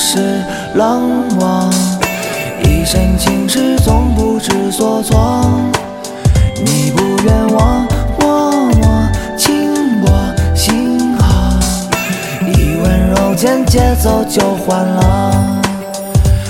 是冷漠，一身情痴总不知所措。你不愿忘，默默轻拨星河，以温柔间节奏就换了。